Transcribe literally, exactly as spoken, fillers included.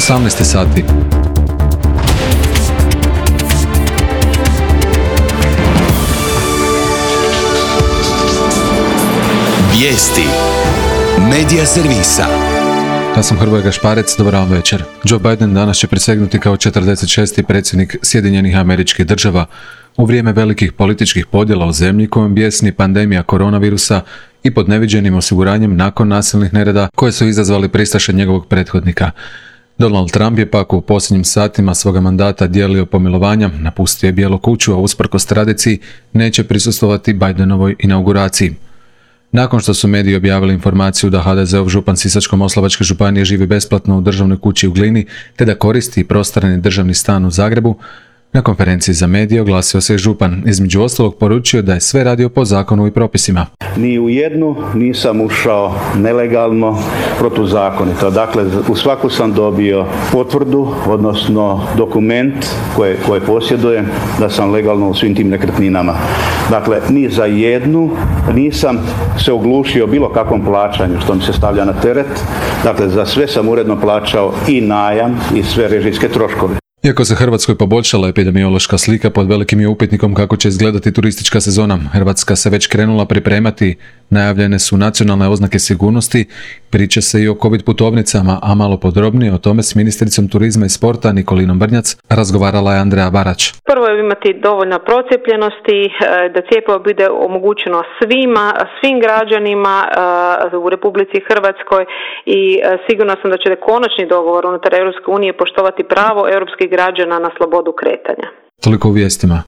osamnaest sati. Vijesti Medija servisa. Ja sam Hrvoje Gašparec, dobar vam večer. Joe Biden danas će prisegnuti kao četrdeset šesti predsjednik Sjedinjenih Američkih Država u vrijeme velikih političkih podjela u zemlji kojom bijesni pandemija koronavirusa i pod neviđenim osiguranjem nakon nasilnih nereda koje su izazvali pristaše njegovog prethodnika. Donald Trump je pak u posljednjim satima svoga mandata dijelio pomilovanja, napustio je Bijelu kuću, a usprkos tradiciji neće prisustvovati Bidenovoj inauguraciji. Nakon što su mediji objavili informaciju da ha de zeov župan Sisačko-moslavačke županije živi besplatno u državnoj kući u Glini, te da koristi prostorni državni stan u Zagrebu, na konferenciji za medije oglasio se župan. Između ostalog poručio da je sve radio po zakonu i propisima. Ni u jednu nisam ušao nelegalno, protuzakonito. Dakle, u svaku sam dobio potvrdu, odnosno dokument koje, koje posjedujem da sam legalno u svim tim nekretninama. Dakle, ni za jednu nisam se oglušio bilo kakvom plaćanju što mi se stavlja na teret. Dakle, za sve sam uredno plaćao i najam i sve režijske troškove. Iako se Hrvatskoj poboljšala epidemiološka slika, pod velikim je upitnikom kako će izgledati turistička sezona. Hrvatska se već krenula pripremati, najavljene su nacionalne oznake sigurnosti, priča se i o covid putovnicama, a malo podrobnije o tome s ministricom turizma i sporta Nikolinom Brnjac razgovarala je Andreja Barać. Prvo je imati dovoljno procijepljenosti, da cjepivo bude omogućeno svima, svim građanima u Republici Hrvatskoj i sigurno sam da će konačni dogovor unutar Europske unije poštovati pravo europskih građana na slobodu kretanja. Toliko u vijestima.